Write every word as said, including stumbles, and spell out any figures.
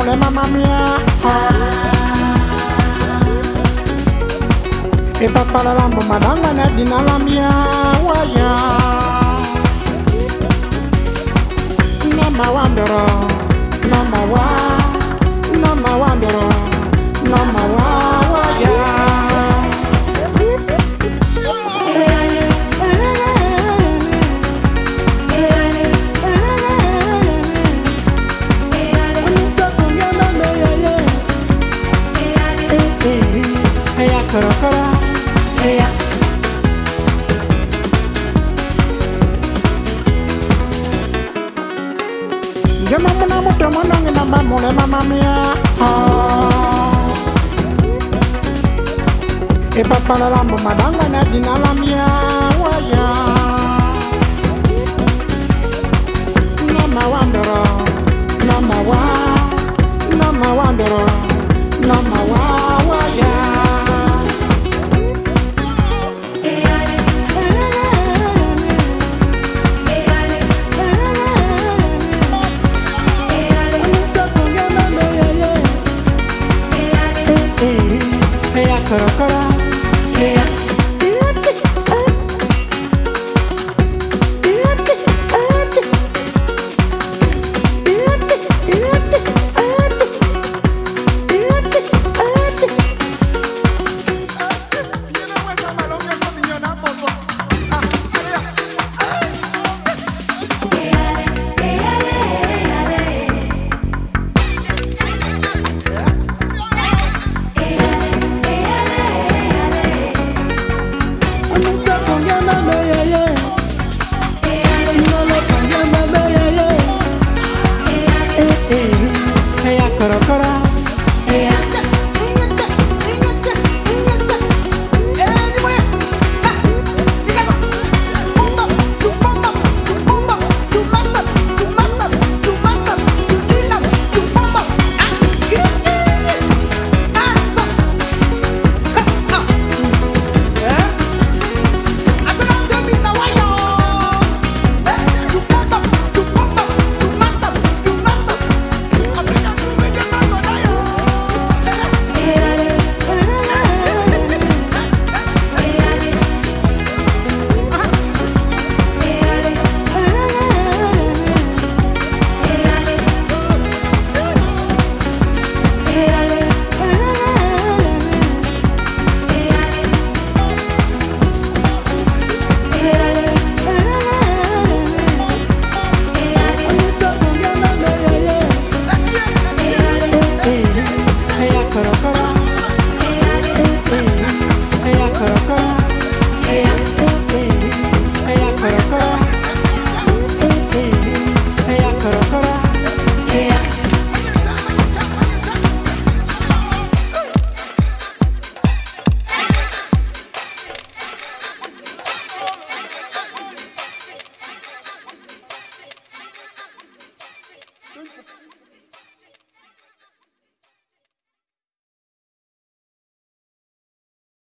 mole mamma mia. E papa la lambo madanga na dina la mia waya. Nama wandero, nama wa, nama wandero, nama wa waya. Kara kara, hey. Jama muna muto monongi na mamule mama mia. E papa la lambo madanga na dina la mia waya. Nama wandero, nama wa, nama wandero, nama wa waya. Kara kara, hey. Kara kara.